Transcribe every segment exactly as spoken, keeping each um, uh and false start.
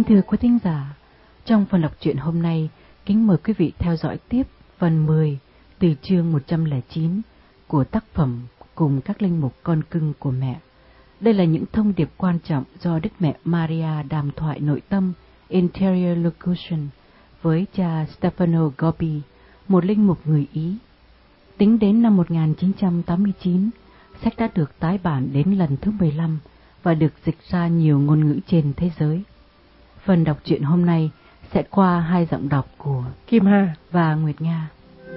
thưa quý thính giả, trong phần đọc truyện hôm nay, kính mời quý vị theo dõi tiếp phần mười từ chương một trăm lẻ chín của tác phẩm Cùng các linh mục con cưng của mẹ. Đây là những thông điệp quan trọng do Đức Mẹ Maria đàm thoại nội tâm Interior Locution với cha Stefano Gobbi, một linh mục người Ý. Tính đến năm một nghìn chín trăm tám mươi chín, sách đã được tái bản đến lần thứ mười lăm và được dịch ra nhiều ngôn ngữ trên thế giới. Phần đọc truyện hôm nay sẽ qua hai giọng đọc của Kim Hà và Nguyệt Nga.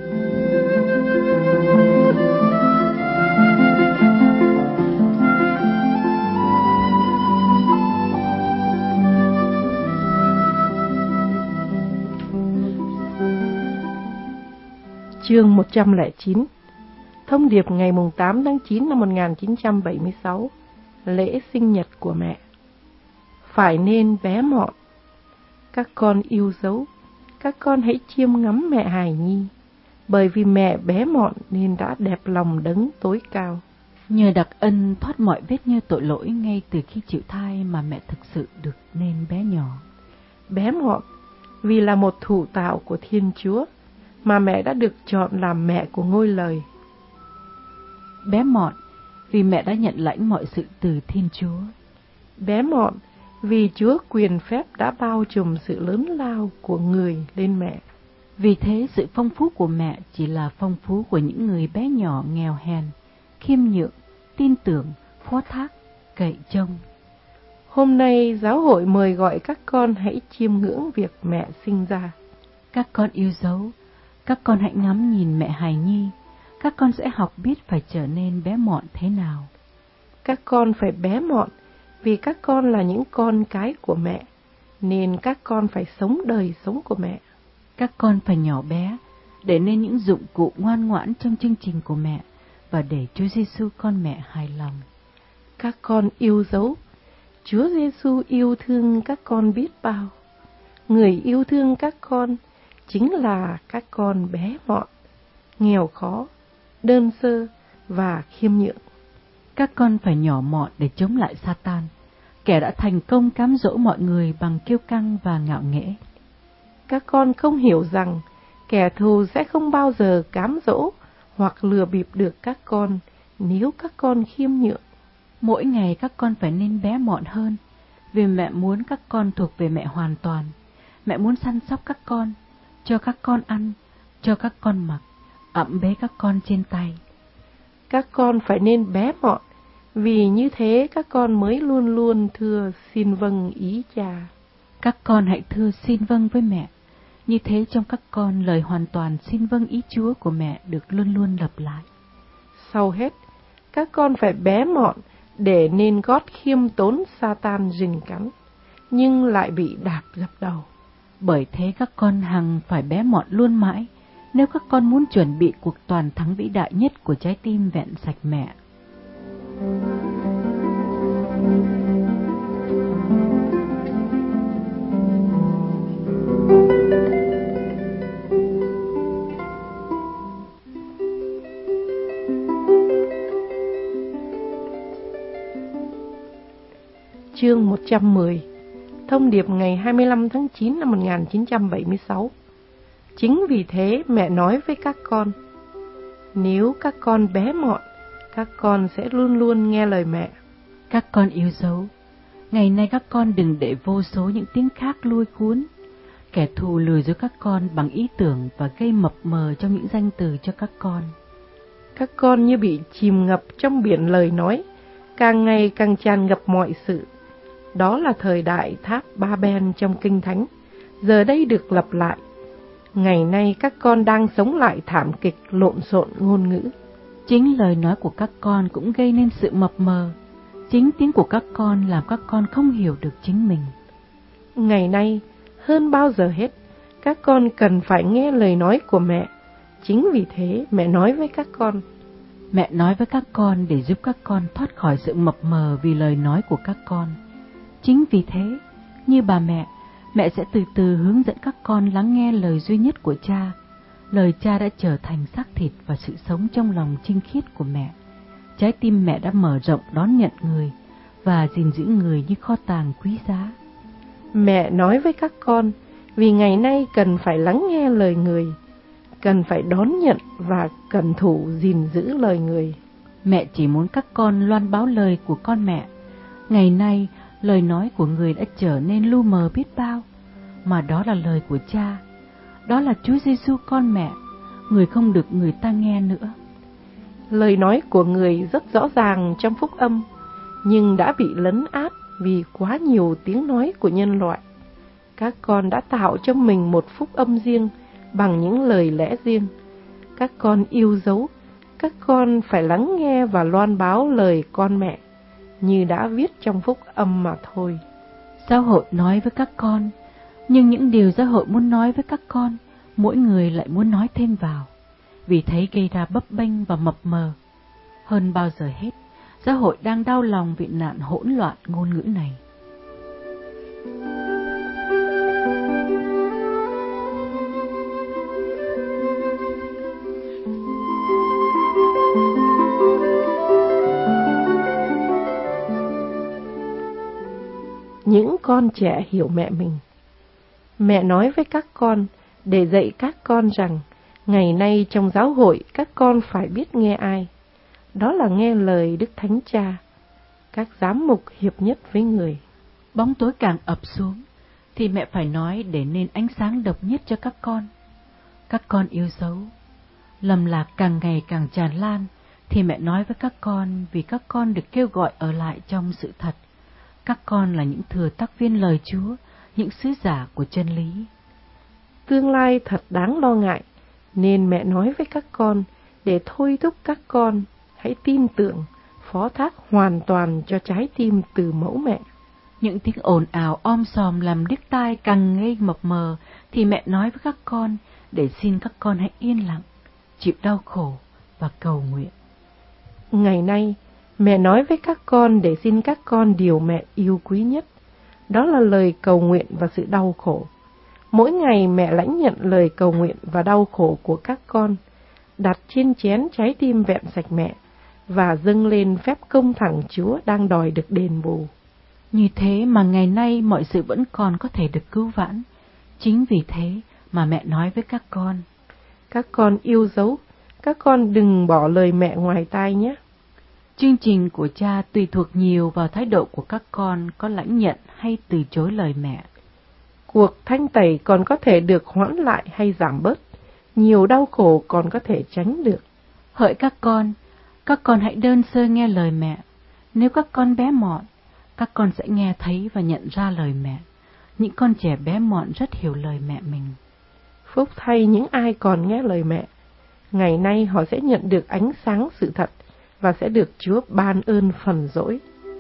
Chương một trăm lẻ chín. Thông điệp ngày tám tháng chín năm một nghìn chín trăm bảy mươi sáu, lễ sinh nhật của mẹ. Phải nên bé mọn. Các con yêu dấu, các con hãy chiêm ngắm mẹ hài nhi, bởi vì mẹ bé mọn nên đã đẹp lòng đấng tối cao. Nhờ đặc ân thoát mọi vết nhơ tội lỗi ngay từ khi chịu thai mà mẹ thực sự được nên bé nhỏ. Bé mọn vì là một thụ tạo của Thiên Chúa mà mẹ đã được chọn làm mẹ của ngôi lời. Bé mọn vì mẹ đã nhận lãnh mọi sự từ Thiên Chúa. Bé mọn vì Chúa quyền phép đã bao trùm sự lớn lao của người lên mẹ. Vì thế sự phong phú của mẹ chỉ là phong phú của những người bé nhỏ nghèo hèn, khiêm nhượng, tin tưởng, phó thác, cậy trông. Hôm nay giáo hội mời gọi các con hãy chiêm ngưỡng việc mẹ sinh ra. Các con yêu dấu, các con hãy ngắm nhìn mẹ hài nhi, các con sẽ học biết phải trở nên bé mọn thế nào. Các con phải bé mọn vì các con là những con cái của mẹ, nên các con phải sống đời sống của mẹ. Các con phải nhỏ bé để nên những dụng cụ ngoan ngoãn trong chương trình của mẹ và để Chúa Giêsu con mẹ hài lòng. Các con yêu dấu, Chúa Giêsu yêu thương các con biết bao. Người yêu thương các con chính là các con bé mọn, nghèo khó, đơn sơ và khiêm nhượng. Các con phải nhỏ mọn để chống lại Satan, kẻ đã thành công cám dỗ mọi người bằng kiêu căng và ngạo nghễ. Các con không hiểu rằng kẻ thù sẽ không bao giờ cám dỗ hoặc lừa bịp được các con nếu các con khiêm nhượng. Mỗi ngày các con phải nên bé mọn hơn, vì mẹ muốn các con thuộc về mẹ hoàn toàn. Mẹ muốn săn sóc các con, cho các con ăn, cho các con mặc, ẵm bế các con trên tay. Các con phải nên bé mọn, vì như thế các con mới luôn luôn thưa xin vâng ý cha. Các con hãy thưa xin vâng với mẹ, như thế trong các con lời hoàn toàn xin vâng ý Chúa của mẹ được luôn luôn lặp lại. Sau hết, các con phải bé mọn để nên gót khiêm tốn Satan rình cắn, nhưng lại bị đạp dập đầu. Bởi thế các con hằng phải bé mọn luôn mãi, nếu các con muốn chuẩn bị cuộc toàn thắng vĩ đại nhất của trái tim vẹn sạch mẹ. Chương một trăm mười. Thông điệp ngày hai mươi lăm tháng chín năm một nghìn chín trăm bảy mươi sáu. Chính vì thế mẹ nói với các con, nếu các con bé mọn, các con sẽ luôn luôn nghe lời mẹ. Các con yêu dấu, ngày nay các con đừng để vô số những tiếng khác lôi cuốn. Kẻ thù lừa dối các con bằng ý tưởng và gây mập mờ trong những danh từ cho các con. Các con như bị chìm ngập trong biển lời nói, càng ngày càng tràn ngập mọi sự. Đó là thời đại tháp Ba-ben trong Kinh Thánh, giờ đây được lặp lại. Ngày nay các con đang sống lại thảm kịch lộn xộn ngôn ngữ. Chính lời nói của các con cũng gây nên sự mập mờ. Chính tiếng của các con làm các con không hiểu được chính mình. Ngày nay, hơn bao giờ hết, các con cần phải nghe lời nói của mẹ. Chính vì thế mẹ nói với các con. Mẹ nói với các con để giúp các con thoát khỏi sự mập mờ vì lời nói của các con. Chính vì thế, như bà mẹ, mẹ sẽ từ từ hướng dẫn các con lắng nghe lời duy nhất của cha. Lời cha đã trở thành xác thịt và sự sống trong lòng trinh khiết của mẹ. Trái tim mẹ đã mở rộng đón nhận người và gìn giữ người như kho tàng quý giá. Mẹ nói với các con, vì ngày nay cần phải lắng nghe lời người, cần phải đón nhận và cẩn thủ gìn giữ lời người. Mẹ chỉ muốn các con loan báo lời của con mẹ. Ngày nay, lời nói của người đã trở nên lu mờ biết bao, mà đó là lời của Cha. Đó là Chúa Giêsu con mẹ, người không được người ta nghe nữa. Lời nói của người rất rõ ràng trong phúc âm, nhưng đã bị lấn át vì quá nhiều tiếng nói của nhân loại. Các con đã tạo cho mình một phúc âm riêng bằng những lời lẽ riêng. Các con yêu dấu, các con phải lắng nghe và loan báo lời con mẹ, như đã viết trong phúc âm mà thôi. Giáo hội nói với các con, nhưng những điều giáo hội muốn nói với các con, mỗi người lại muốn nói thêm vào, vì thấy gây ra bấp bênh và mập mờ. Hơn bao giờ hết, giáo hội đang đau lòng vì nạn hỗn loạn ngôn ngữ này. Những con trẻ hiểu mẹ mình. Mẹ nói với các con để dạy các con rằng ngày nay trong giáo hội các con phải biết nghe ai. Đó là nghe lời Đức Thánh Cha. Các giám mục hiệp nhất với người. Bóng tối càng ập xuống thì mẹ phải nói để nên ánh sáng độc nhất cho các con. Các con yêu dấu, lầm lạc càng ngày càng tràn lan thì mẹ nói với các con, vì các con được kêu gọi ở lại trong sự thật. Các con là những thừa tác viên lời Chúa, những sứ giả của chân lý. Tương lai thật đáng lo ngại, nên mẹ nói với các con để thôi thúc các con hãy tin tưởng, phó thác hoàn toàn cho trái tim từ mẫu mẹ. Những tiếng ồn ào om sòm làm điếc tai càng gây mập mờ thì mẹ nói với các con để xin các con hãy yên lặng, chịu đau khổ và cầu nguyện. Ngày nay, mẹ nói với các con để xin các con điều mẹ yêu quý nhất, đó là lời cầu nguyện và sự đau khổ. Mỗi ngày mẹ lãnh nhận lời cầu nguyện và đau khổ của các con, đặt trên chén trái tim vẹn sạch mẹ và dâng lên phép công thẳng Chúa đang đòi được đền bù. Như thế mà ngày nay mọi sự vẫn còn có thể được cứu vãn. Chính vì thế mà mẹ nói với các con. Các con yêu dấu, các con đừng bỏ lời mẹ ngoài tai nhé. Chương trình của Cha tùy thuộc nhiều vào thái độ của các con có lãnh nhận hay từ chối lời mẹ. Cuộc thanh tẩy còn có thể được hoãn lại hay giảm bớt, nhiều đau khổ còn có thể tránh được. Hỡi các con, các con hãy đơn sơ nghe lời mẹ. Nếu các con bé mọn, các con sẽ nghe thấy và nhận ra lời mẹ. Những con trẻ bé mọn rất hiểu lời mẹ mình. Phúc thay những ai còn nghe lời mẹ. Ngày nay họ sẽ nhận được ánh sáng sự thật và sẽ được Chúa ban ơn phần dỗi.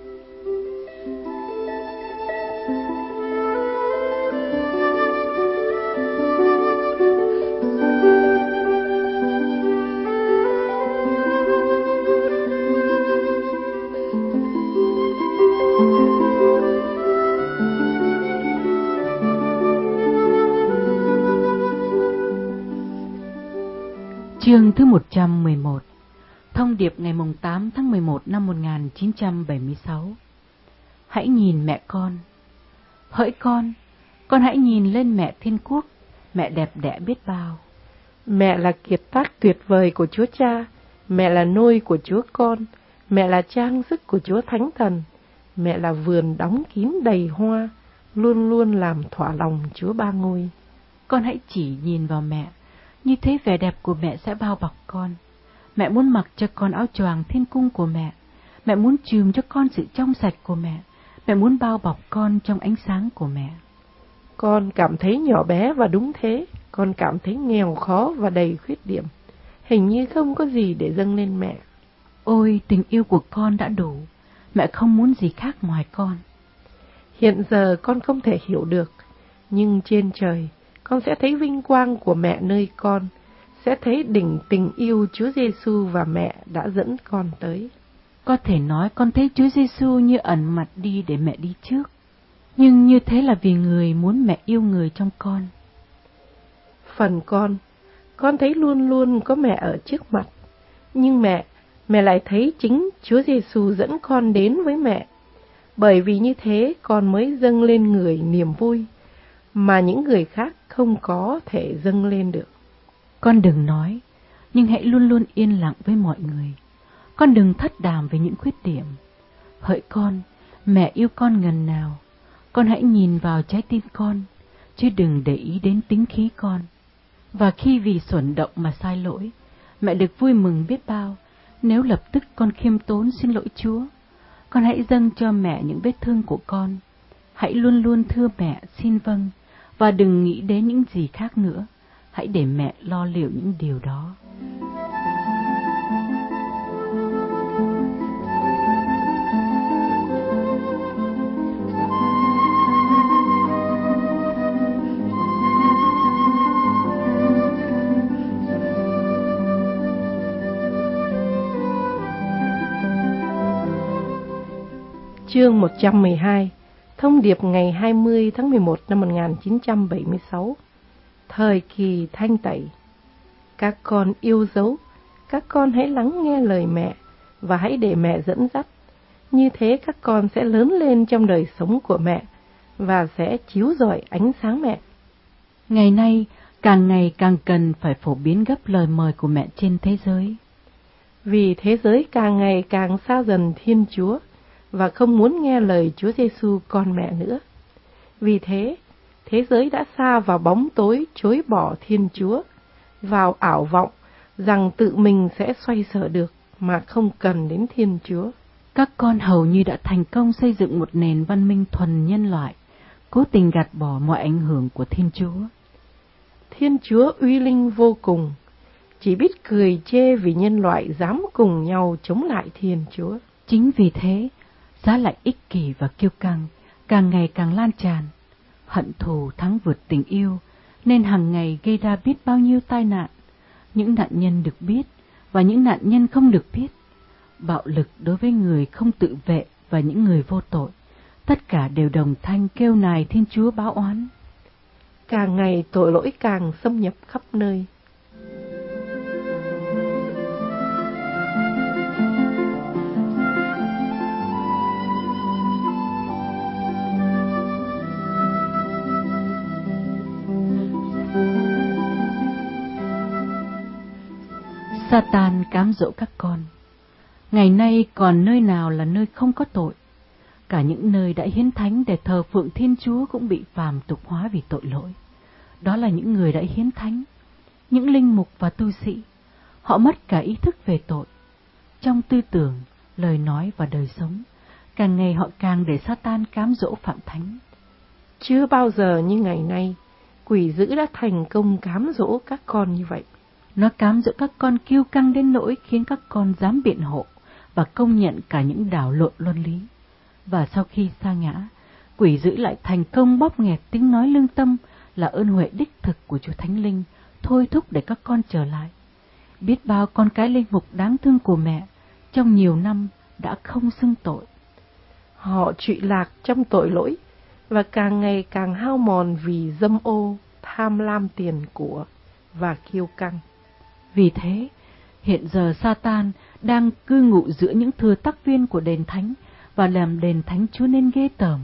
Chương thứ một trăm mười một. Thông điệp ngày tám tháng mười một năm một nghìn chín trăm bảy mươi sáu. Hãy nhìn mẹ con. Hỡi con, con hãy nhìn lên mẹ Thiên Quốc, mẹ đẹp đẽ biết bao. Mẹ là kiệt tác tuyệt vời của Chúa Cha, mẹ là nôi của Chúa Con, mẹ là trang sức của Chúa Thánh Thần, mẹ là vườn đóng kín đầy hoa, luôn luôn làm thỏa lòng Chúa Ba Ngôi. Con hãy chỉ nhìn vào mẹ, như thế vẻ đẹp của mẹ sẽ bao bọc con. Mẹ muốn mặc cho con áo choàng thiên cung của mẹ. Mẹ muốn chùm cho con sự trong sạch của mẹ. Mẹ muốn bao bọc con trong ánh sáng của mẹ. Con cảm thấy nhỏ bé và đúng thế. Con cảm thấy nghèo khó và đầy khuyết điểm. Hình như không có gì để dâng lên mẹ. Ôi, tình yêu của con đã đủ. Mẹ không muốn gì khác ngoài con. Hiện giờ con không thể hiểu được. Nhưng trên trời, con sẽ thấy vinh quang của mẹ nơi con. Sẽ thấy đỉnh tình yêu Chúa Giêsu và mẹ đã dẫn con tới. Có thể nói con thấy Chúa Giêsu như ẩn mặt đi để mẹ đi trước. Nhưng như thế là vì người muốn mẹ yêu người trong con. Phần con, con thấy luôn luôn có mẹ ở trước mặt. Nhưng mẹ, mẹ lại thấy chính Chúa Giêsu dẫn con đến với mẹ. bởi vì như thế con mới dâng lên người niềm vui mà những người khác không có thể dâng lên được. Con đừng nói, nhưng hãy luôn luôn yên lặng với mọi người. Con đừng thất đàm về những khuyết điểm. Hỡi con, mẹ yêu con ngần nào, con hãy nhìn vào trái tim con, chứ đừng để ý đến tính khí con. Và khi vì xuẩn động mà sai lỗi, mẹ được vui mừng biết bao nếu lập tức con khiêm tốn xin lỗi Chúa. Con hãy dâng cho mẹ những vết thương của con. Hãy luôn luôn thưa mẹ xin vâng, và đừng nghĩ đến những gì khác nữa. Hãy để mẹ lo liệu những điều đó. Chương một trăm mười hai. Thông điệp ngày hai mươi tháng mười một năm một nghìn chín trăm bảy mươi sáu. Thời kỳ thanh tẩy. Các con yêu dấu, các con hãy lắng nghe lời mẹ và hãy để mẹ dẫn dắt. Như thế các con sẽ lớn lên trong đời sống của mẹ và sẽ chiếu rọi ánh sáng mẹ. Ngày nay, càng ngày càng cần phải phổ biến gấp lời mời của mẹ trên thế giới. Vì thế giới càng ngày càng xa dần Thiên Chúa và không muốn nghe lời Chúa Giêsu con mẹ nữa. Vì thế, thế giới đã sa vào bóng tối chối bỏ Thiên Chúa, vào ảo vọng rằng tự mình sẽ xoay sở được mà không cần đến Thiên Chúa. Các con hầu như đã thành công xây dựng một nền văn minh thuần nhân loại, cố tình gạt bỏ mọi ảnh hưởng của Thiên Chúa. Thiên Chúa uy linh vô cùng, chỉ biết cười chê vì nhân loại dám cùng nhau chống lại Thiên Chúa. Chính vì thế, giá lạnh ích kỷ và kiêu căng càng ngày càng lan tràn. Hận thù thắng vượt tình yêu, nên hàng ngày gây ra biết bao nhiêu tai nạn. Những nạn nhân được biết và những nạn nhân không được biết. Bạo lực đối với người không tự vệ và những người vô tội, tất cả đều đồng thanh kêu nài Thiên Chúa báo oán. Càng ngày tội lỗi càng xâm nhập khắp nơi. Satan cám dỗ các con. Ngày nay còn nơi nào là nơi không có tội. Cả những nơi đã hiến thánh để thờ phượng Thiên Chúa cũng bị phàm tục hóa vì tội lỗi. Đó là những người đã hiến thánh, những linh mục và tu sĩ. Họ mất cả ý thức về tội. Trong tư tưởng, lời nói và đời sống, càng ngày họ càng để Satan cám dỗ phạm thánh. Chưa bao giờ như ngày nay, quỷ dữ đã thành công cám dỗ các con như vậy. Nó cám dỗ các con kiêu căng đến nỗi khiến các con dám biện hộ và công nhận cả những đảo lộn luân lý. Và sau khi sa ngã, quỷ dữ lại thành công bóp nghẹt tiếng nói lương tâm là ơn huệ đích thực của Chúa Thánh Linh, thôi thúc để các con trở lại. Biết bao con cái linh mục đáng thương của mẹ trong nhiều năm đã không xưng tội. Họ trụy lạc trong tội lỗi và càng ngày càng hao mòn vì dâm ô, tham lam tiền của và kiêu căng. Vì thế, hiện giờ Satan đang cư ngụ giữa những thừa tác viên của đền thánh và làm đền thánh Chúa nên ghê tởm.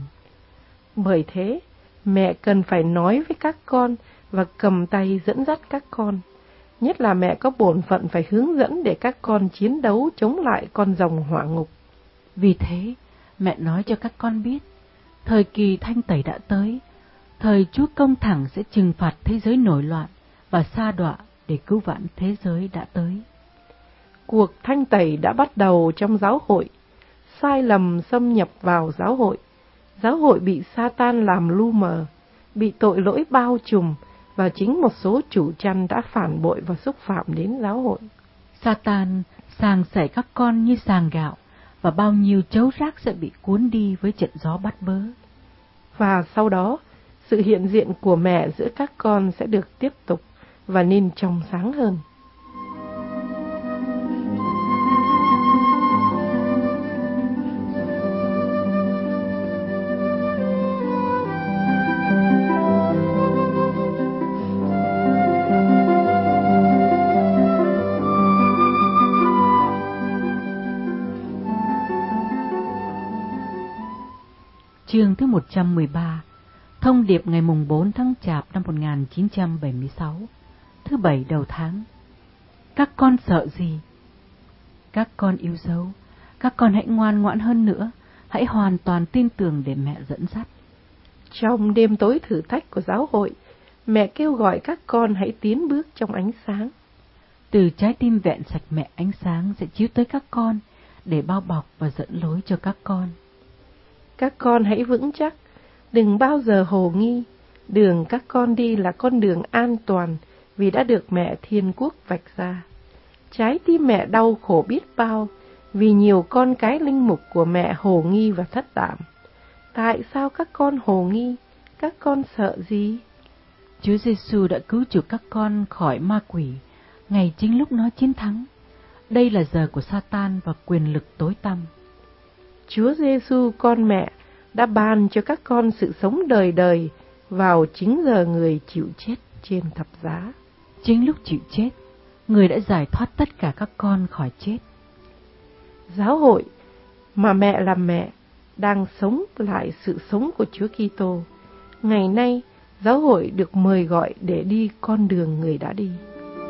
Bởi thế, mẹ cần phải nói với các con và cầm tay dẫn dắt các con. Nhất là mẹ có bổn phận phải hướng dẫn để các con chiến đấu chống lại con rồng hỏa ngục. Vì thế, mẹ nói cho các con biết, thời kỳ thanh tẩy đã tới, thời Chúa công thẳng sẽ trừng phạt thế giới nổi loạn và sa đọa để cứu vãn thế giới đã tới. Cuộc thanh tẩy đã bắt đầu trong giáo hội, sai lầm xâm nhập vào giáo hội, giáo hội bị Satan làm lu mờ, bị tội lỗi bao trùm và chính một số chủ chăn đã phản bội và xúc phạm đến giáo hội. Satan sàng sẩy các con như sàng gạo và bao nhiêu chấu rác sẽ bị cuốn đi với trận gió bắt bớ. Và sau đó, sự hiện diện của mẹ giữa các con sẽ được tiếp tục và nên trong sáng hơn. Chương thứ một trăm mười ba. Thông điệp ngày mùng bốn tháng Chạp năm một nghìn chín trăm bảy mươi sáu, thứ bảy đầu tháng. Các con sợ gì? Các con yêu dấu, các con hãy ngoan ngoãn hơn nữa, hãy hoàn toàn tin tưởng để mẹ dẫn dắt. Trong đêm tối thử thách của giáo hội, mẹ kêu gọi các con hãy tiến bước trong ánh sáng. Từ trái tim vẹn sạch mẹ, ánh sáng sẽ chiếu tới các con để bao bọc và dẫn lối cho các con. Các con hãy vững chắc, đừng bao giờ hồ nghi, đường các con đi là con đường an toàn vì đã được mẹ Thiên Quốc vạch ra. Trái tim mẹ đau khổ biết bao vì nhiều con cái linh mục của mẹ hồ nghi và thất đảm. Tại sao các con hồ nghi? Các con sợ gì? Chúa Giêsu đã cứu chuộc các con khỏi ma quỷ, ngày chính lúc nó chiến thắng. Đây là giờ của Satan và quyền lực tối tăm. Chúa Giêsu con mẹ đã ban cho các con sự sống đời đời vào chính giờ người chịu chết trên thập giá. Chính lúc chịu chết, người đã giải thoát tất cả các con khỏi chết. Giáo hội mà mẹ làm mẹ đang sống lại sự sống của Chúa Kitô. Ngày nay, giáo hội được mời gọi để đi con đường người đã đi.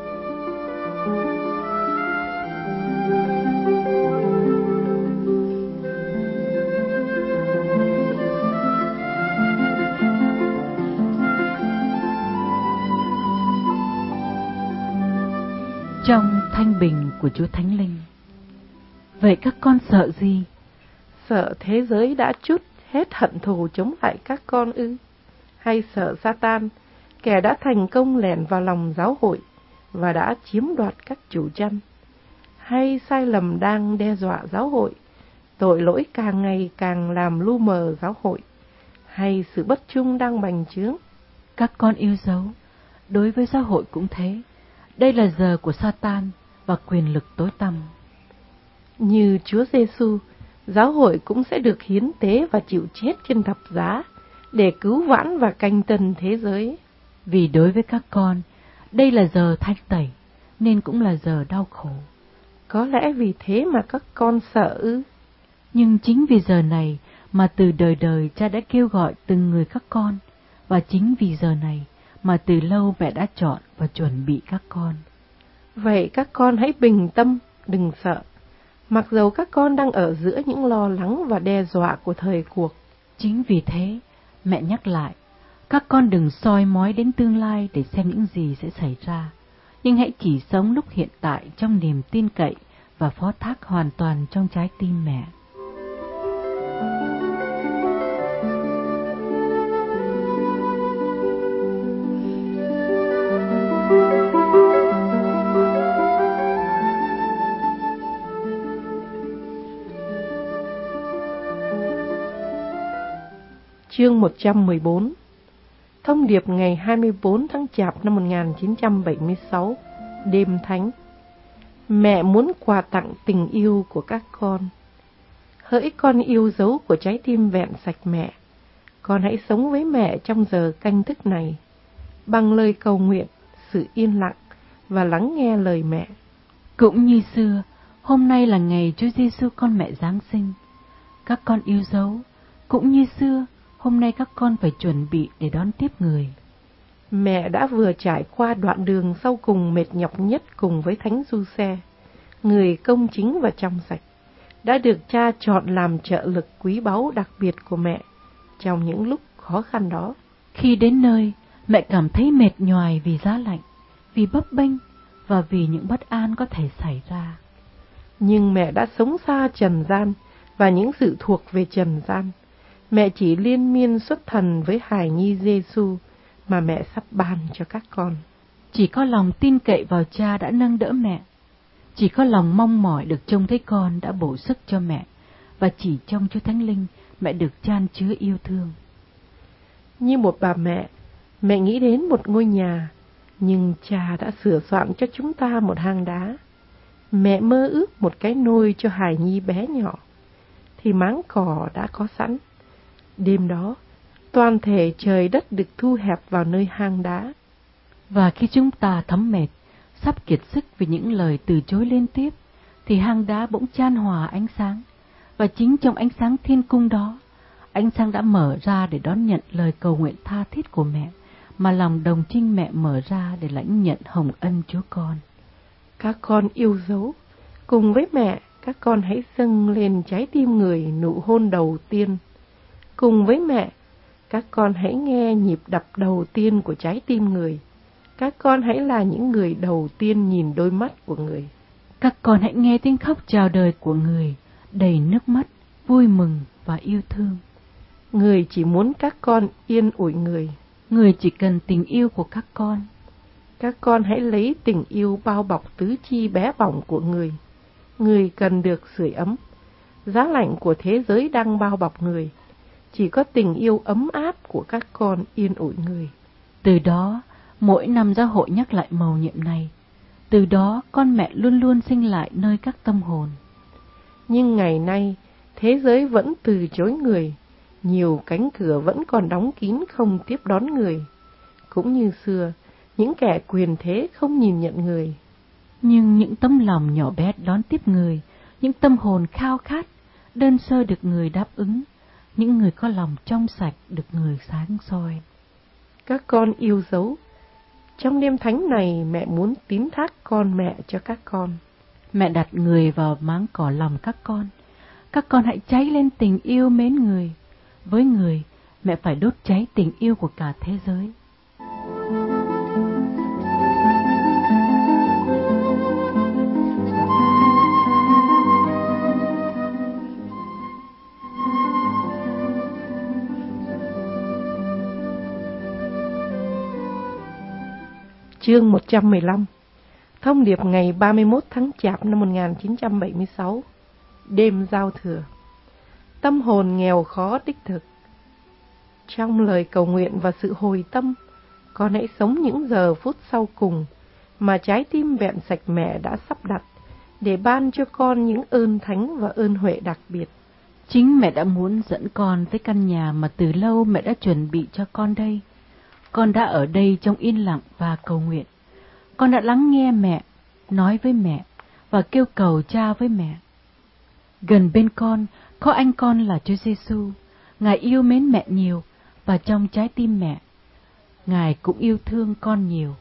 Trong thanh bình của Chúa Thánh Linh. Vậy các con sợ gì? Sợ thế giới đã trút hết hận thù chống lại các con ư? Hay sợ Satan, kẻ đã thành công lẻn vào lòng giáo hội và đã chiếm đoạt các chủ chân? Hay sai lầm đang đe dọa giáo hội, tội lỗi càng ngày càng làm lu mờ giáo hội? Hay sự bất trung đang bành trướng? Các con yêu dấu, đối với giáo hội cũng thế. Đây là giờ của Satan và quyền lực tối tăm. Như Chúa Giêsu, giáo hội cũng sẽ được hiến tế và chịu chết trên thập giá để cứu vãn và canh tân thế giới. Vì đối với các con, đây là giờ thanh tẩy, nên cũng là giờ đau khổ. Có lẽ vì thế mà các con sợ ư? Nhưng chính vì giờ này mà từ đời đời Cha đã kêu gọi từng người các con, và chính vì giờ này mà từ lâu mẹ đã chọn và chuẩn bị các con. Vậy các con hãy bình tâm, đừng sợ, mặc dầu các con đang ở giữa những lo lắng và đe dọa của thời cuộc. Chính vì thế, mẹ nhắc lại, các con đừng soi mói đến tương lai để xem những gì sẽ xảy ra, nhưng hãy chỉ sống lúc hiện tại trong niềm tin cậy và phó thác hoàn toàn trong trái tim mẹ. Chương một trăm mười bốn. Thông điệp ngày hai mươi bốn tháng Chạp năm một nghìn chín trăm bảy mươi sáu, đêm thánh. Mẹ muốn quà tặng tình yêu của các con. Hỡi con yêu dấu của trái tim vẹn sạch mẹ, con hãy sống với mẹ trong giờ canh thức này, bằng lời cầu nguyện, sự yên lặng và lắng nghe lời mẹ. Cũng như xưa, hôm nay là ngày Chúa Giêsu con mẹ Giáng sinh. Các con yêu dấu, cũng như xưa, hôm nay các con phải chuẩn bị để đón tiếp người. Mẹ đã vừa trải qua đoạn đường sau cùng mệt nhọc nhất cùng với Thánh Giuse, người công chính và trong sạch, đã được Cha chọn làm trợ lực quý báu đặc biệt của mẹ trong những lúc khó khăn đó. Khi đến nơi, mẹ cảm thấy mệt nhoài vì giá lạnh, vì bấp bênh và vì những bất an có thể xảy ra. Nhưng mẹ đã sống xa trần gian và những sự thuộc về trần gian. Mẹ chỉ liên miên xuất thần với hài nhi Giêsu mà mẹ sắp ban cho các con. Chỉ có lòng tin cậy vào Cha đã nâng đỡ mẹ. Chỉ có lòng mong mỏi được trông thấy con đã bổ sức cho mẹ. Và chỉ trong Chúa Thánh Linh mẹ được chan chứa yêu thương. Như một bà mẹ, mẹ nghĩ đến một ngôi nhà, nhưng Cha đã sửa soạn cho chúng ta một hang đá. Mẹ mơ ước một cái nôi cho hài nhi bé nhỏ, thì máng cỏ đã có sẵn. Đêm đó, toàn thể trời đất được thu hẹp vào nơi hang đá. Và khi chúng ta thấm mệt, sắp kiệt sức vì những lời từ chối liên tiếp, thì hang đá bỗng chan hòa ánh sáng. Và chính trong ánh sáng thiên cung đó, Ánh sáng đã mở ra để đón nhận lời cầu nguyện tha thiết của mẹ, mà lòng đồng trinh mẹ mở ra để lãnh nhận hồng ân Chúa Con. Các con yêu dấu, cùng với mẹ, các con hãy dâng lên trái tim người nụ hôn đầu tiên. Cùng với mẹ, các con hãy nghe nhịp đập đầu tiên của trái tim người. Các con hãy là những người đầu tiên nhìn đôi mắt của người. Các con hãy nghe tiếng khóc chào đời của người, đầy nước mắt, vui mừng và yêu thương. Người chỉ muốn các con yên ủi người. Người chỉ cần tình yêu của các con. Các con hãy lấy tình yêu bao bọc tứ chi bé bỏng của người. Người cần được sưởi ấm. Giá lạnh của thế giới đang bao bọc người. Chỉ có tình yêu ấm áp của các con yên ủi người. Từ đó, mỗi năm giáo hội nhắc lại mầu nhiệm này. Từ đó, con mẹ luôn luôn sinh lại nơi các tâm hồn. Nhưng ngày nay, thế giới vẫn từ chối người. Nhiều cánh cửa vẫn còn đóng kín không tiếp đón người. Cũng như xưa, những kẻ quyền thế không nhìn nhận người. Nhưng những tấm lòng nhỏ bé đón tiếp người, những tâm hồn khao khát, đơn sơ được người đáp ứng, những người có lòng trong sạch được người sáng soi. Các con yêu dấu, trong đêm thánh này mẹ muốn tín thác con mẹ cho các con. Mẹ đặt người vào máng cỏ lòng các con. Các con hãy cháy lên tình yêu mến người. Với người, mẹ phải đốt cháy tình yêu của cả thế giới. Chương một trăm mười lăm. Thông điệp ngày ba mươi mốt tháng Chạp năm một nghìn chín trăm bảy mươi sáu. Đêm giao thừa. Tâm hồn nghèo khó đích thực. Trong lời cầu nguyện và sự hồi tâm, con hãy sống những giờ phút sau cùng mà trái tim vẹn sạch mẹ đã sắp đặt, để ban cho con những ơn thánh và ơn huệ đặc biệt. Chính mẹ đã muốn dẫn con tới căn nhà mà từ lâu mẹ đã chuẩn bị cho con đây. Con đã ở đây trong yên lặng và cầu nguyện. Con đã lắng nghe mẹ, nói với mẹ và kêu cầu Cha với mẹ. Gần bên con có anh con là Chúa Giêsu. Ngài yêu mến mẹ nhiều, và trong trái tim mẹ, Ngài cũng yêu thương con nhiều.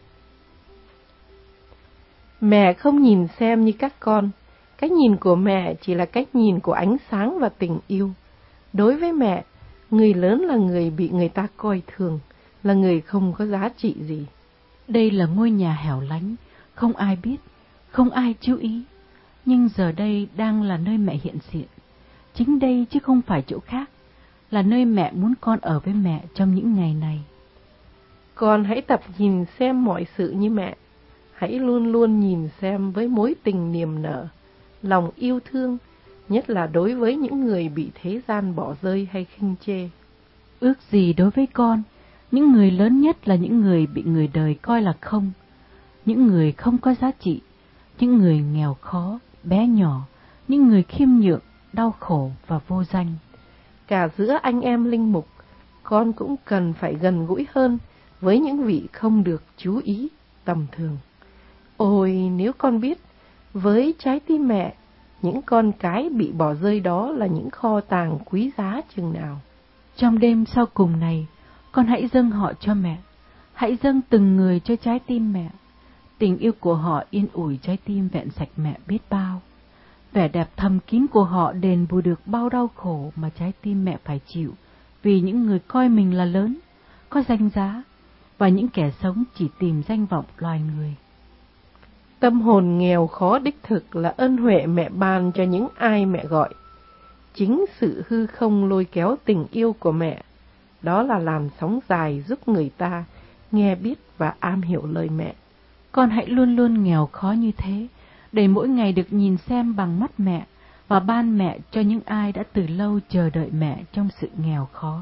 Mẹ không nhìn xem như các con. Cách nhìn của mẹ chỉ là cách nhìn của ánh sáng và tình yêu. Đối với mẹ, người lớn là người bị người ta coi thường, là người không có giá trị gì. Đây là ngôi nhà hẻo lánh, không ai biết, không ai chú ý. Nhưng giờ đây đang là nơi mẹ hiện diện. Chính đây chứ không phải chỗ khác, là nơi mẹ muốn con ở với mẹ trong những ngày này. Con hãy tập nhìn xem mọi sự như mẹ. Hãy luôn luôn nhìn xem với mối tình niềm nở, lòng yêu thương, nhất là đối với những người bị thế gian bỏ rơi hay khinh chê. Ước gì đối với con, những người lớn nhất là những người bị người đời coi là không, những người không có giá trị, những người nghèo khó, bé nhỏ, những người khiêm nhượng, đau khổ và vô danh. Cả giữa anh em linh mục, con cũng cần phải gần gũi hơn với những vị không được chú ý, tầm thường. Ôi, nếu con biết, với trái tim mẹ, những con cái bị bỏ rơi đó là những kho tàng quý giá chừng nào. Trong đêm sau cùng này, con hãy dâng họ cho mẹ, hãy dâng từng người cho trái tim mẹ. Tình yêu của họ yên ủi trái tim vẹn sạch mẹ biết bao. Vẻ đẹp thầm kín của họ đền bù được bao đau khổ mà trái tim mẹ phải chịu, vì những người coi mình là lớn, có danh giá, và những kẻ sống chỉ tìm danh vọng loài người. Tâm hồn nghèo khó đích thực là ân huệ mẹ ban cho những ai mẹ gọi. Chính sự hư không lôi kéo tình yêu của mẹ, đó là làn sóng dài giúp người ta nghe biết và am hiểu lời mẹ. Con hãy luôn luôn nghèo khó như thế, để mỗi ngày được nhìn xem bằng mắt mẹ, và ban mẹ cho những ai đã từ lâu chờ đợi mẹ trong sự nghèo khó.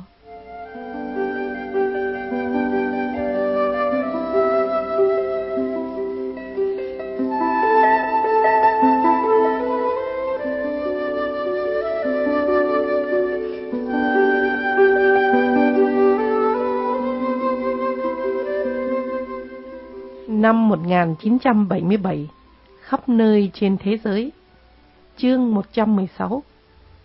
Năm một nghìn chín trăm bảy mươi bảy, khắp nơi trên thế giới. Chương một trăm mười sáu.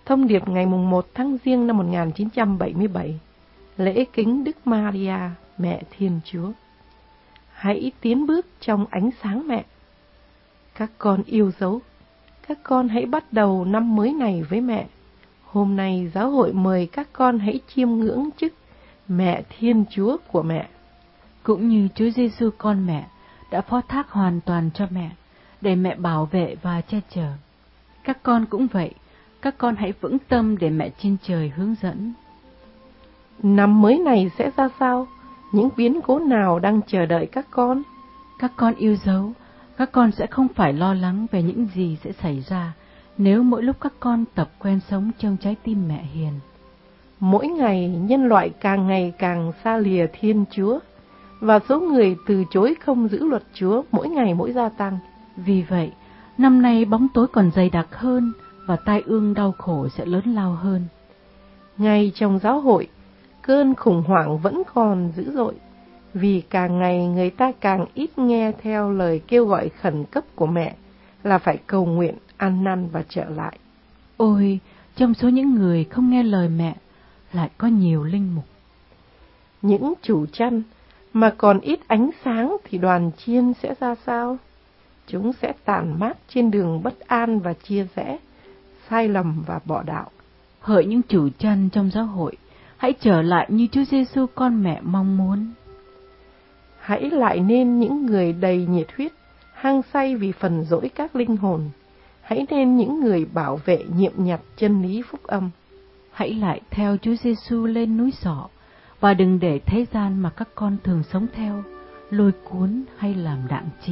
Thông điệp ngày mùng một tháng Giêng năm một nghìn chín trăm bảy mươi bảy, lễ kính Đức Maria, Mẹ Thiên Chúa. Hãy tiến bước trong ánh sáng mẹ. Các con yêu dấu, các con hãy bắt đầu năm mới này với mẹ. Hôm nay giáo hội mời các con hãy chiêm ngưỡng chức Mẹ Thiên Chúa của mẹ. Cũng như Chúa Giêsu con mẹ đã phó thác hoàn toàn cho mẹ, để mẹ bảo vệ và che chở. Các con cũng vậy, các con hãy vững tâm để mẹ trên trời hướng dẫn. Năm mới này sẽ ra sao? Những biến cố nào đang chờ đợi các con? Các con yêu dấu, các con sẽ không phải lo lắng về những gì sẽ xảy ra nếu mỗi lúc các con tập quen sống trong trái tim mẹ hiền. Mỗi ngày nhân loại càng ngày càng xa lìa Thiên Chúa, và số người từ chối không giữ luật Chúa mỗi ngày mỗi gia tăng. Vì vậy, năm nay bóng tối còn dày đặc hơn và tai ương đau khổ sẽ lớn lao hơn. Ngay trong giáo hội, cơn khủng hoảng vẫn còn dữ dội, vì càng ngày người ta càng ít nghe theo lời kêu gọi khẩn cấp của mẹ là phải cầu nguyện, ăn năn và trở lại. Ôi, trong số những người không nghe lời mẹ, lại có nhiều linh mục. Những chủ chăn mà còn ít ánh sáng thì đoàn chiên sẽ ra sao? Chúng sẽ tản mát trên đường bất an và chia rẽ, sai lầm và bỏ đạo. Hỡi những chủ chăn trong giáo hội, hãy trở lại như Chúa Giêsu con mẹ mong muốn. Hãy lại nên những người đầy nhiệt huyết, hăng say vì phần dỗi các linh hồn. Hãy nên những người bảo vệ nhiệm nhặt chân lý phúc âm. Hãy lại theo Chúa Giêsu lên núi Sọ, và đừng để thế gian mà các con thường sống theo lôi cuốn hay làm đặng trí.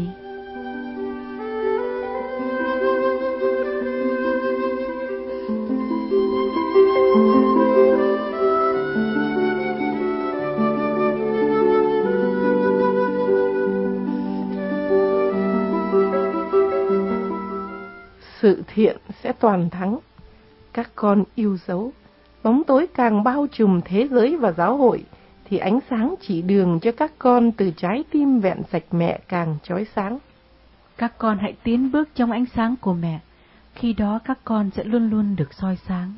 Sự thiện sẽ toàn thắng. Các con yêu dấu, bóng tối càng bao trùm thế giới và giáo hội, thì ánh sáng chỉ đường cho các con từ trái tim vẹn sạch mẹ càng chói sáng. Các con hãy tiến bước trong ánh sáng của mẹ, khi đó các con sẽ luôn luôn được soi sáng.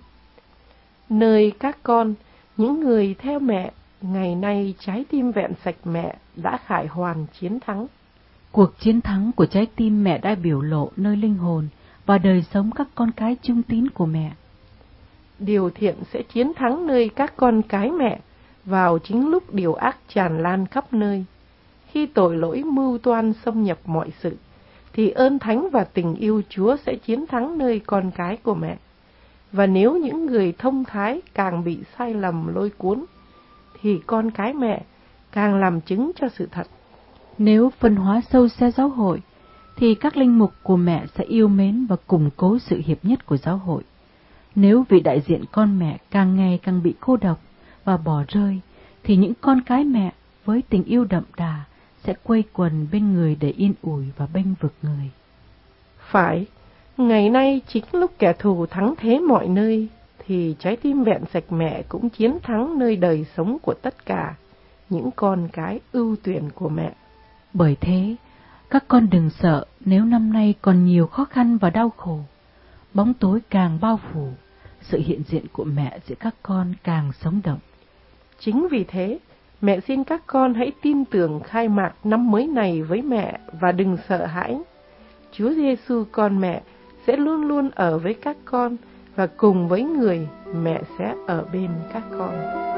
Nơi các con, những người theo mẹ, ngày nay trái tim vẹn sạch mẹ đã khải hoàn chiến thắng. Cuộc chiến thắng của trái tim mẹ đã biểu lộ nơi linh hồn và đời sống các con cái trung tín của mẹ. Điều thiện sẽ chiến thắng nơi các con cái mẹ vào chính lúc điều ác tràn lan khắp nơi. Khi tội lỗi mưu toan xâm nhập mọi sự, thì ơn thánh và tình yêu Chúa sẽ chiến thắng nơi con cái của mẹ. Và nếu những người thông thái càng bị sai lầm lôi cuốn, thì con cái mẹ càng làm chứng cho sự thật. Nếu phân hóa sâu xa giáo hội, thì các linh mục của mẹ sẽ yêu mến và củng cố sự hiệp nhất của giáo hội. Nếu vị đại diện con mẹ càng ngày càng bị cô độc và bỏ rơi, thì những con cái mẹ với tình yêu đậm đà sẽ quây quần bên người để yên ủi và bênh vực người. Phải, ngày nay chính lúc kẻ thù thắng thế mọi nơi, thì trái tim vẹn sạch mẹ cũng chiến thắng nơi đời sống của tất cả những con cái ưu tuyển của mẹ. Bởi thế, các con đừng sợ nếu năm nay còn nhiều khó khăn và đau khổ. Bóng tối càng bao phủ, sự hiện diện của mẹ giữa các con càng sống động. Chính vì thế, mẹ xin các con hãy tin tưởng khai mạc năm mới này với mẹ và đừng sợ hãi. Chúa Giêsu con mẹ sẽ luôn luôn ở với các con, và cùng với người, mẹ sẽ ở bên các con.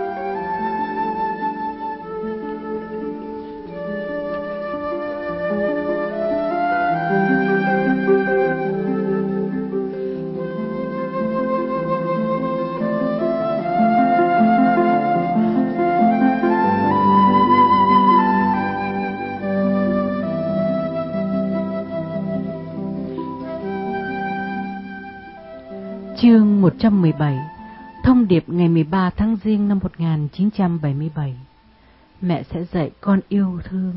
Chương một trăm mười bảy. Thông điệp ngày mười ba tháng Giêng năm một nghìn chín trăm bảy mươi bảy. Mẹ sẽ dạy con yêu thương.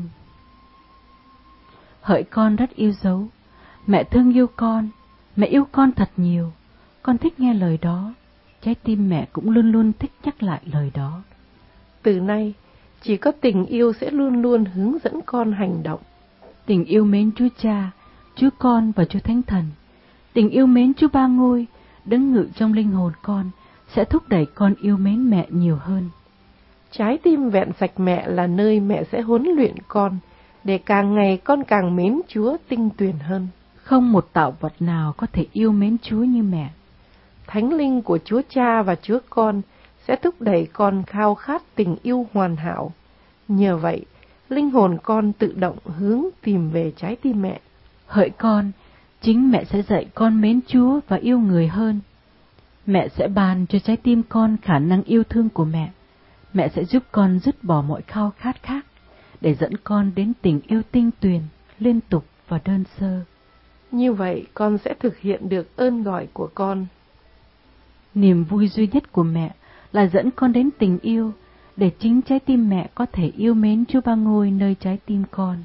Hỡi con rất yêu dấu, mẹ thương yêu con, mẹ yêu con thật nhiều. Con thích nghe lời đó, trái tim mẹ cũng luôn luôn thích nhắc lại lời đó. Từ nay, chỉ có tình yêu sẽ luôn luôn hướng dẫn con hành động. Tình yêu mến Chúa Cha, Chúa Con và Chúa Thánh Thần. Tình yêu mến Chúa Ba Ngôi, đứng ngự trong linh hồn con sẽ thúc đẩy con yêu mến mẹ nhiều hơn. Trái tim vẹn sạch mẹ là nơi mẹ sẽ huấn luyện con, để càng ngày con càng mến Chúa tinh tuyền hơn. Không một tạo vật nào có thể yêu mến Chúa như mẹ. Thánh linh của Chúa Cha và Chúa Con sẽ thúc đẩy con khao khát tình yêu hoàn hảo. Nhờ vậy, linh hồn con tự động hướng tìm về trái tim mẹ. Hỡi con, chính mẹ sẽ dạy con mến Chúa và yêu người hơn. Mẹ sẽ ban cho trái tim con khả năng yêu thương của mẹ. Mẹ sẽ giúp con dứt bỏ mọi khao khát khác, để dẫn con đến tình yêu tinh tuyền, liên tục và đơn sơ. Như vậy, con sẽ thực hiện được ơn gọi của con. Niềm vui duy nhất của mẹ là dẫn con đến tình yêu, để chính trái tim mẹ có thể yêu mến Chúa Ba Ngôi nơi trái tim con.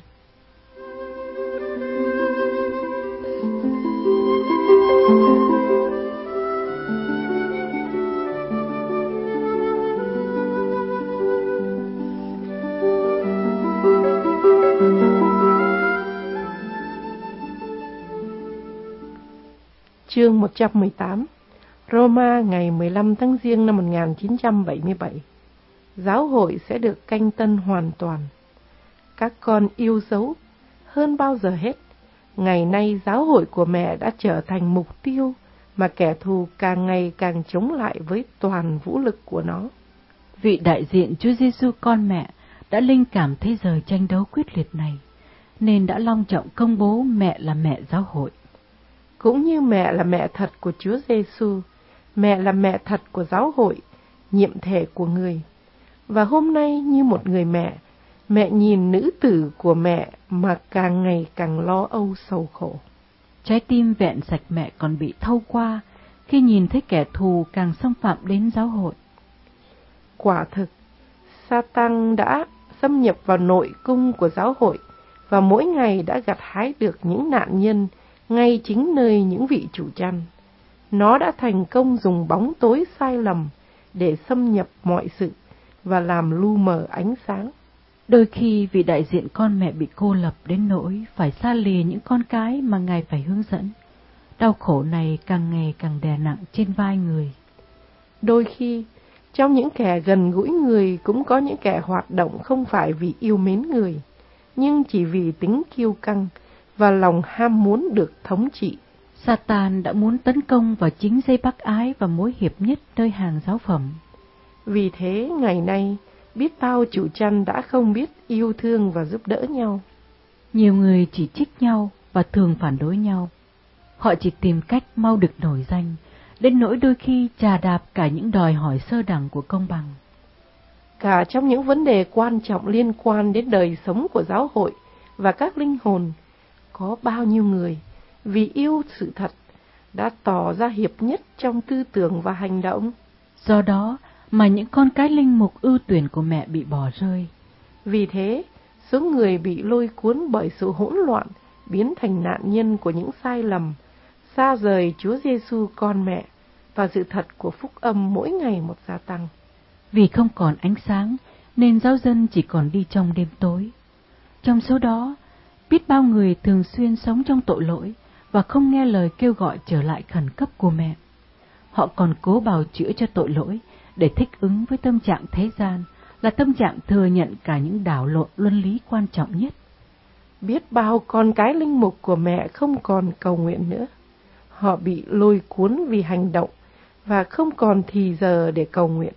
Chương một trăm mười tám. Roma ngày mười lăm tháng Giêng năm một nghìn chín trăm bảy mươi bảy. Giáo hội sẽ được canh tân hoàn toàn. Các con yêu dấu, hơn bao giờ hết, ngày nay giáo hội của mẹ đã trở thành mục tiêu mà kẻ thù càng ngày càng chống lại với toàn vũ lực của nó. Vị đại diện Chúa Giêsu con mẹ đã linh cảm thế giờ tranh đấu quyết liệt này, nên đã long trọng công bố mẹ là mẹ giáo hội. Cũng như mẹ là mẹ thật của Chúa Giêsu, mẹ là mẹ thật của giáo hội, nhiệm thể của người. Và hôm nay như một người mẹ, mẹ nhìn nữ tử của mẹ mà càng ngày càng lo âu sầu khổ. Trái tim vẹn sạch mẹ còn bị thâu qua khi nhìn thấy kẻ thù càng xâm phạm đến giáo hội. Quả thực, Sa-tan đã xâm nhập vào nội cung của giáo hội và mỗi ngày đã gặt hái được những nạn nhân ngay chính nơi những vị chủ chăn. Nó đã thành công dùng bóng tối sai lầm để xâm nhập mọi sự và làm lu mờ ánh sáng. Đôi khi vị đại diện con mẹ bị cô lập đến nỗi phải xa lìa những con cái mà Ngài phải hướng dẫn. Đau khổ này càng ngày càng đè nặng trên vai người. Đôi khi, trong những kẻ gần gũi người cũng có những kẻ hoạt động không phải vì yêu mến người, nhưng chỉ vì tính kiêu căng và lòng ham muốn được thống trị. Sa-tan đã muốn tấn công vào chính dây bác ái và mối hiệp nhất nơi hàng giáo phẩm. Vì thế, ngày nay, biết bao chủ chăn đã không biết yêu thương và giúp đỡ nhau. Nhiều người chỉ trích nhau và thường phản đối nhau. Họ chỉ tìm cách mau được nổi danh, đến nỗi đôi khi chà đạp cả những đòi hỏi sơ đẳng của công bằng. Cả trong những vấn đề quan trọng liên quan đến đời sống của giáo hội và các linh hồn, có bao nhiêu người vì yêu sự thật đã tỏ ra hiệp nhất trong tư tưởng và hành động. Do đó mà những con cái linh mục ưu tuyển của mẹ bị bỏ rơi. Vì thế, số người bị lôi cuốn bởi sự hỗn loạn biến thành nạn nhân của những sai lầm, xa rời Chúa Giêsu con mẹ và sự thật của phúc âm mỗi ngày một gia tăng. Vì không còn ánh sáng nên giáo dân chỉ còn đi trong đêm tối. Trong số đó, biết bao người thường xuyên sống trong tội lỗi và không nghe lời kêu gọi trở lại khẩn cấp của mẹ. Họ còn cố bào chữa cho tội lỗi để thích ứng với tâm trạng thế gian, là tâm trạng thừa nhận cả những đảo lộn luân lý quan trọng nhất. Biết bao con cái linh mục của mẹ không còn cầu nguyện nữa. Họ bị lôi cuốn vì hành động và không còn thì giờ để cầu nguyện.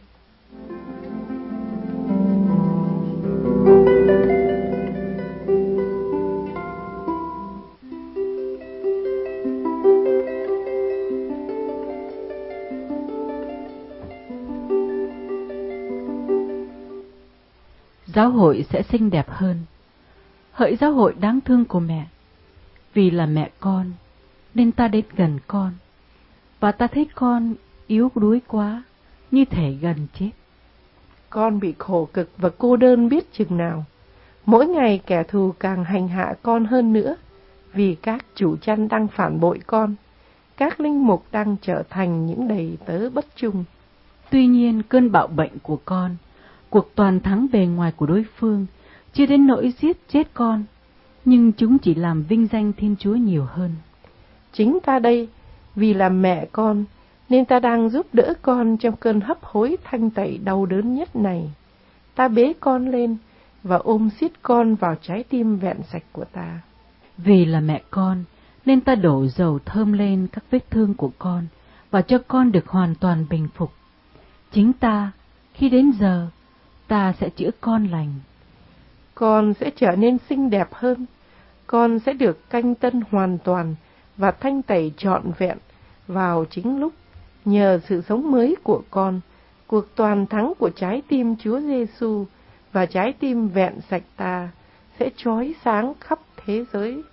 Giáo hội sẽ xinh đẹp hơn. Hỡi giáo hội đáng thương của mẹ, vì là mẹ con nên ta đến gần con, và ta thấy con yếu đuối quá, như thể gần chết. Con bị khổ cực và cô đơn biết chừng nào. Mỗi ngày kẻ thù càng hành hạ con hơn nữa, vì các chủ chăn đang phản bội con, các linh mục đang trở thành những đầy tớ bất trung. Tuy nhiên cơn bạo bệnh của con, cuộc toàn thắng bề ngoài của đối phương, chưa đến nỗi giết chết con, nhưng chúng chỉ làm vinh danh Thiên Chúa nhiều hơn. Chính ta đây, vì là mẹ con, nên ta đang giúp đỡ con trong cơn hấp hối thanh tẩy đau đớn nhất này. Ta bế con lên và ôm siết con vào trái tim vẹn sạch của ta. Vì là mẹ con, nên ta đổ dầu thơm lên các vết thương của con và cho con được hoàn toàn bình phục. Chính ta, khi đến giờ, ta sẽ chữa con lành. Con sẽ trở nên xinh đẹp hơn, con sẽ được canh tân hoàn toàn và thanh tẩy trọn vẹn vào chính lúc, nhờ sự sống mới của con, cuộc toàn thắng của trái tim Chúa Giêsu và trái tim vẹn sạch ta sẽ chói sáng khắp thế giới.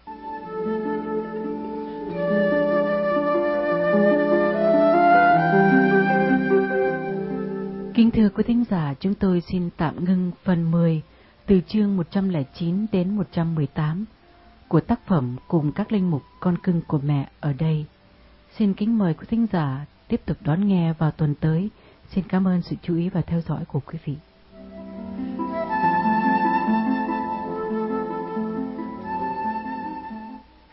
Kính thưa quý thính giả, chúng tôi xin tạm ngưng phần mười từ chương một trăm lẻ chín đến một trăm mười tám của tác phẩm Cùng các linh mục con cưng của mẹ ở đây. Xin kính mời quý thính giả tiếp tục đón nghe vào tuần tới. Xin cảm ơn sự chú ý và theo dõi của quý vị.